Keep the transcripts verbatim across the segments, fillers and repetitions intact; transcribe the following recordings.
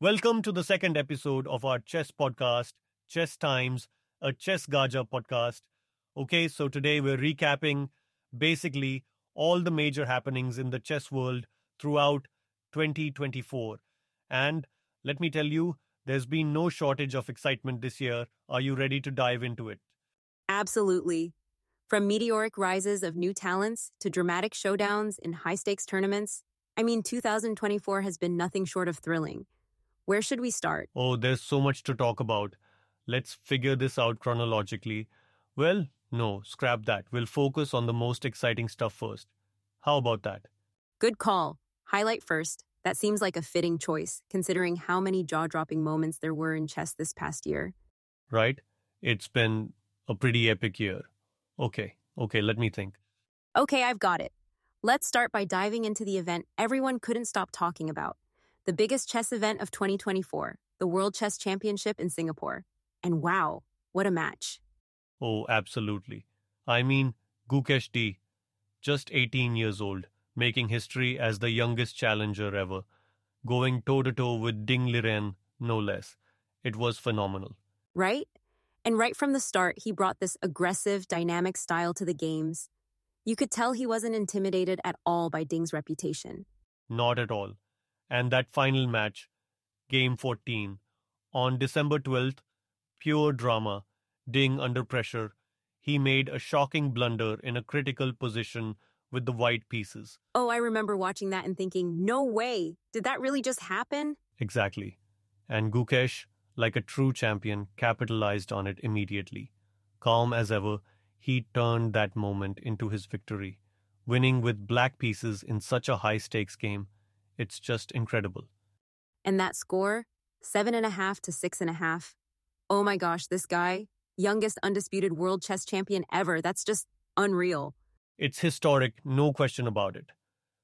Welcome to the second episode of our chess podcast, Chess Times, a Chess Gaja podcast. Okay, so today we're recapping basically all the major happenings in the chess world throughout twenty twenty-four. And let me tell you, there's been no shortage of excitement this year. Are you ready to dive into it? Absolutely. From meteoric rises of new talents to dramatic showdowns in high-stakes tournaments, I mean, two thousand twenty-four has been nothing short of thrilling. Where should we start? Oh, there's so much to talk about. Let's figure this out chronologically. Well, no, scrap that. We'll focus on the most exciting stuff first. How about that? Good call. Highlight first. That seems like a fitting choice, considering how many jaw-dropping moments there were in chess this past year. Right? It's been a pretty epic year. Okay, okay, let me think. Okay, I've got it. Let's start by diving into the event everyone couldn't stop talking about. The biggest chess event of twenty twenty-four, the World Chess Championship in Singapore. And wow, what a match. Oh, absolutely. I mean, Gukesh D, just eighteen years old, making history as the youngest challenger ever, going toe-to-toe with Ding Liren, no less. It was phenomenal. Right? And right from the start, he brought this aggressive, dynamic style to the games. You could tell he wasn't intimidated at all by Ding's reputation. Not at all. And that final match, Game fourteen, on December twelfth, pure drama, Ding under pressure. He made a shocking blunder in a critical position with the white pieces. Oh, I remember watching that and thinking, no way, did that really just happen? Exactly. And Gukesh, like a true champion, capitalized on it immediately. Calm as ever, he turned that moment into his victory, winning with black pieces in such a high-stakes game. It's just incredible. And that score, seven and a half to six and a half. Oh my gosh, this guy, youngest undisputed world chess champion ever. That's just unreal. It's historic, no question about it.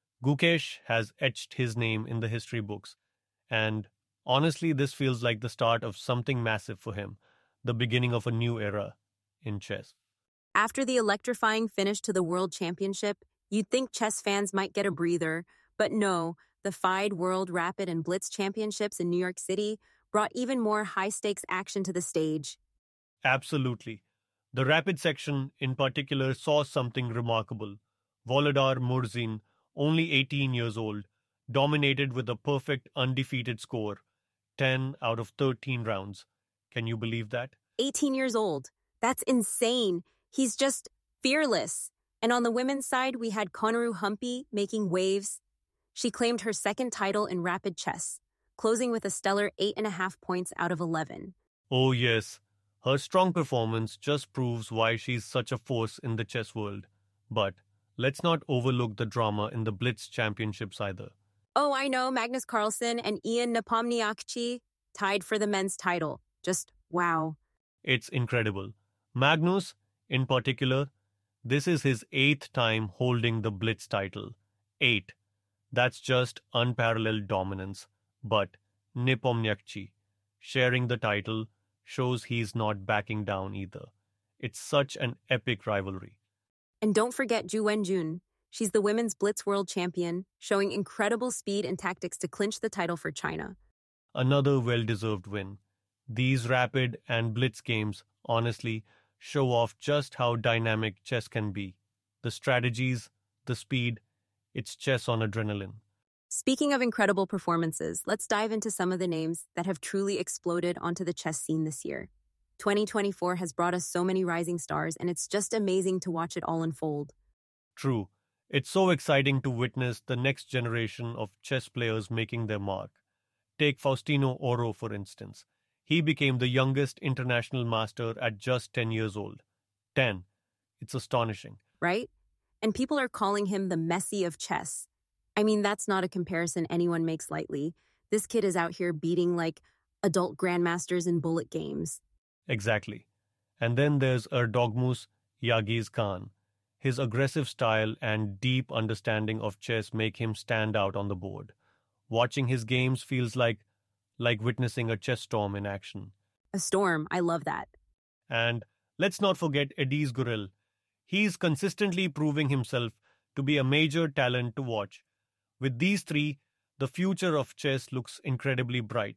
Gukesh has etched his name in the history books. And honestly, this feels like the start of something massive for him, the beginning of a new era in chess. After the electrifying finish to the World Championship, you'd think chess fans might get a breather, but no, the FIDE World Rapid and Blitz Championships in New York City brought even more high-stakes action to the stage. Absolutely. The rapid section in particular saw something remarkable. Volodar Murzin, only eighteen years old, dominated with a perfect undefeated score, ten out of thirteen rounds. Can you believe that? eighteen years old. That's insane. He's just fearless. And on the women's side, we had Konaru Humpy making waves. She claimed her second title in rapid chess, closing with a stellar eight and a half points out of eleven. Oh yes, her strong performance just proves why she's such a force in the chess world. But let's not overlook the drama in the Blitz Championships either. Oh, I know, Magnus Carlsen and Ian Nepomniachtchi tied for the men's title. Just wow. It's incredible. Magnus, in particular, this is his eighth time holding the Blitz title. Eight. That's just unparalleled dominance. But Nepomniachtchi, sharing the title, shows he's not backing down either. It's such an epic rivalry. And don't forget Zhu Wenjun. She's the women's Blitz world champion, showing incredible speed and tactics to clinch the title for China. Another well-deserved win. These rapid and Blitz games, honestly, show off just how dynamic chess can be. The strategies, the speed, it's chess on adrenaline. Speaking of incredible performances, let's dive into some of the names that have truly exploded onto the chess scene this year. twenty twenty-four has brought us so many rising stars, and it's just amazing to watch it all unfold. True. It's so exciting to witness the next generation of chess players making their mark. Take Faustino Oro, for instance. He became the youngest international master at just ten years old. ten. It's astonishing. Right? And people are calling him the Messi of chess. I mean, that's not a comparison anyone makes lightly. This kid is out here beating, like, adult grandmasters in bullet games. Exactly. And then there's Erdogmus Yagiz Khan. His aggressive style and deep understanding of chess make him stand out on the board. Watching his games feels like like witnessing a chess storm in action. A storm, I love that. And let's not forget Ediz Gurel. He's consistently proving himself to be a major talent to watch. With these three, the future of chess looks incredibly bright.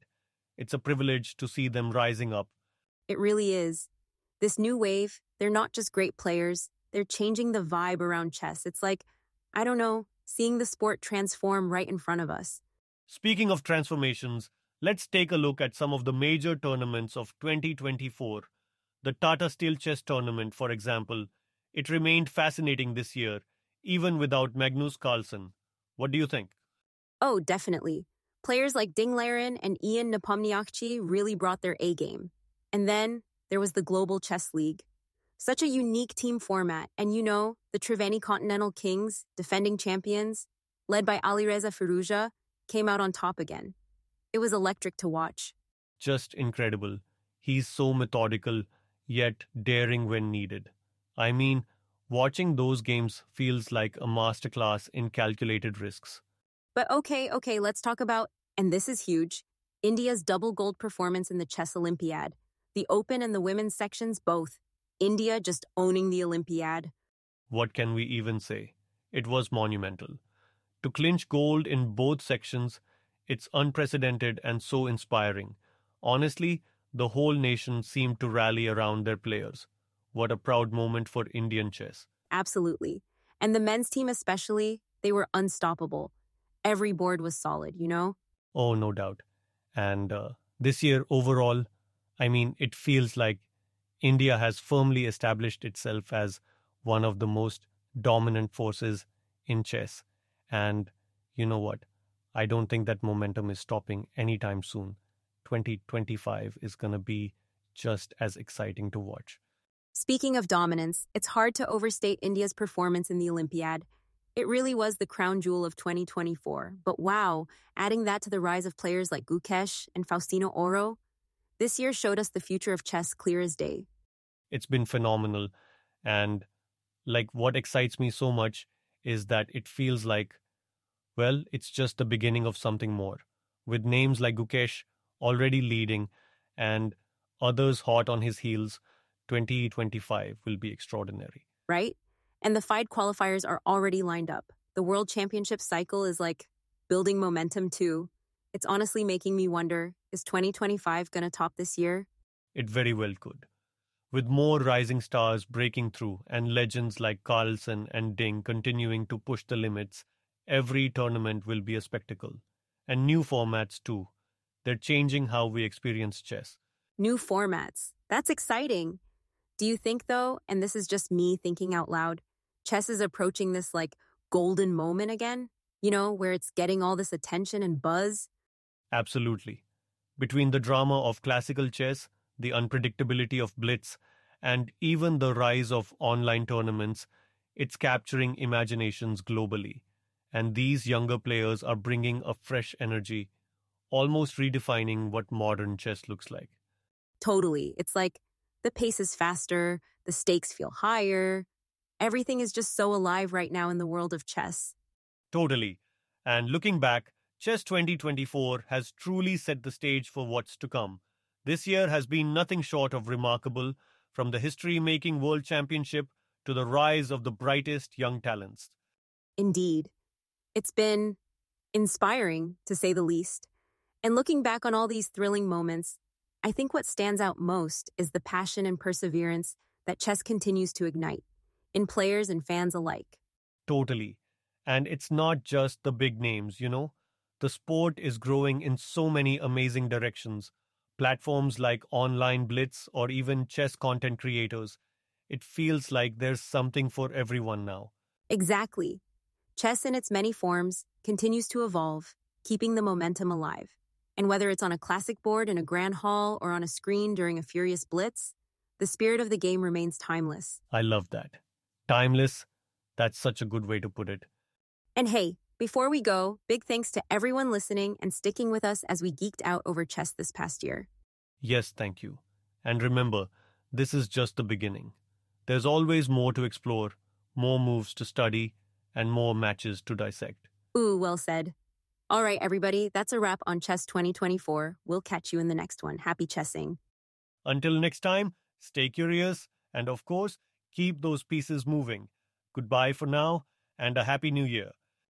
It's a privilege to see them rising up. It really is. This new wave, they're not just great players, they're changing the vibe around chess. It's like, I don't know, seeing the sport transform right in front of us. Speaking of transformations, let's take a look at some of the major tournaments of twenty twenty-four. The Tata Steel Chess Tournament, for example, it remained fascinating this year, even without Magnus Carlsen. What do you think? Oh, definitely. Players like Ding Laren and Ian Nepomniachtchi really brought their A game. And then there was the Global Chess League. Such a unique team format, and you know, the Triveni Continental Kings, defending champions, led by Alireza Firouzja, came out on top again. It was electric to watch. Just incredible. He's so methodical, yet daring when needed. I mean, watching those games feels like a masterclass in calculated risks. But okay, okay, let's talk about, and this is huge, India's double gold performance in the Chess Olympiad. The open and the women's sections both. India just owning the Olympiad. What can we even say? It was monumental. To clinch gold in both sections, it's unprecedented and so inspiring. Honestly, the whole nation seemed to rally around their players. What a proud moment for Indian chess. Absolutely. And the men's team especially, they were unstoppable. Every board was solid, you know? Oh, no doubt. And uh, this year, overall, I mean, it feels like India has firmly established itself as one of the most dominant forces in chess. And you know what? I don't think that momentum is stopping anytime soon. twenty twenty-five is going to be just as exciting to watch. Speaking of dominance, it's hard to overstate India's performance in the Olympiad. It really was the crown jewel of twenty twenty-four. But wow, adding that to the rise of players like Gukesh and Faustino Oro, this year showed us the future of chess clear as day. It's been phenomenal. And like what excites me so much is that it feels like, well, it's just the beginning of something more. With names like Gukesh already leading and others hot on his heels, twenty twenty-five will be extraordinary. Right? And the F I D E qualifiers are already lined up. The World Championship cycle is like building momentum too. It's honestly making me wonder, is twenty twenty-five going to top this year? It very well could. With more rising stars breaking through and legends like Carlsen and Ding continuing to push the limits, every tournament will be a spectacle. And new formats too. They're changing how we experience chess. New formats. That's exciting. Do you think, though, and this is just me thinking out loud, chess is approaching this like golden moment again? You know, where it's getting all this attention and buzz? Absolutely. Between the drama of classical chess, the unpredictability of blitz, and even the rise of online tournaments, it's capturing imaginations globally. And these younger players are bringing a fresh energy, almost redefining what modern chess looks like. Totally. It's like the pace is faster, the stakes feel higher. Everything is just so alive right now in the world of chess. Totally. And looking back, Chess twenty twenty-four has truly set the stage for what's to come. This year has been nothing short of remarkable, from the history-making World Championship to the rise of the brightest young talents. Indeed. It's been inspiring, to say the least. And looking back on all these thrilling moments, I think what stands out most is the passion and perseverance that chess continues to ignite, in players and fans alike. Totally. And it's not just the big names, you know? The sport is growing in so many amazing directions. Platforms like Online Blitz or even chess content creators. It feels like there's something for everyone now. Exactly. Chess in its many forms continues to evolve, keeping the momentum alive. And whether it's on a classic board in a grand hall or on a screen during a furious blitz, the spirit of the game remains timeless. I love that. Timeless, that's such a good way to put it. And hey, before we go, big thanks to everyone listening and sticking with us as we geeked out over chess this past year. Yes, thank you. And remember, this is just the beginning. There's always more to explore, more moves to study, and more matches to dissect. Ooh, well said. All right, everybody, that's a wrap on Chess twenty twenty-four. We'll catch you in the next one. Happy chessing. Until next time, stay curious, and of course, keep those pieces moving. Goodbye for now, and a happy new year.